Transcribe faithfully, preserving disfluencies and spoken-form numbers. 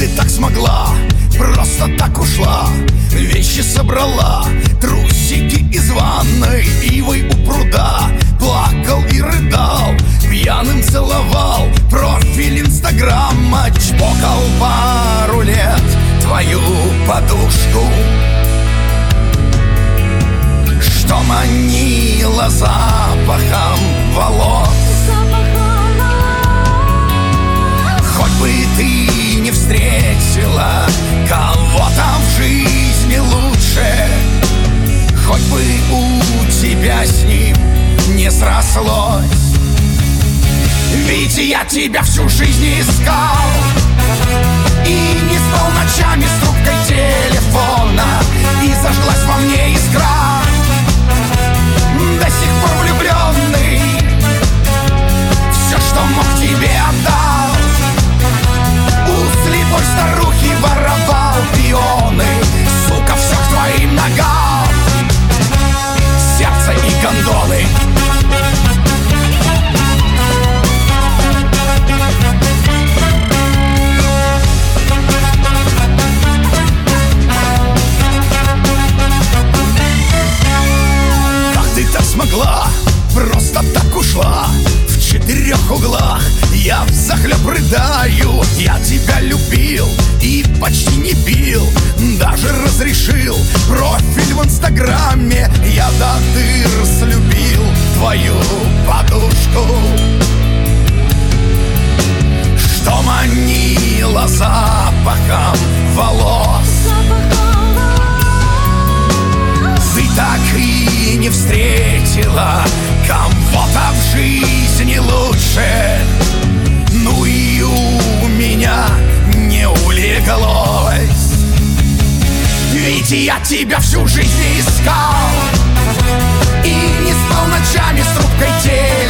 ты так смогла? Просто так ушла, вещи собрала, трусики из ванной, ивой у пруда. Плакал и рыдал, пьяным целовал профиль инстаграма. Чпокал пару лет твою подушку, что манила запахом волос. Хоть бы ты не встретила кого-то в жизни лучше, хоть бы у тебя с ним не срослось. Ведь я тебя всю жизнь искал и не спал ночами с трубкой телефона, и зажглась во мне искра. До сих пор влюбленный, все, что мог, тебе отдал. У слепой старухи воровал пионы, сука, все к твоим ногам, сердце и гондолы. Как ты так смогла? Просто так ушла. В четырех углах я взахлеб рыдаю. Я тебя любил и почти не бил, даже разрешил профиль в инстаграме. Я до дыр слюбил твою подушку, что манила запахом волос. Ты так и не встретила кого-то в жизни лучше, ну и у меня не улеглось. Ведь я тебя всю жизнь искал и не спал ночами с трубкой телефона.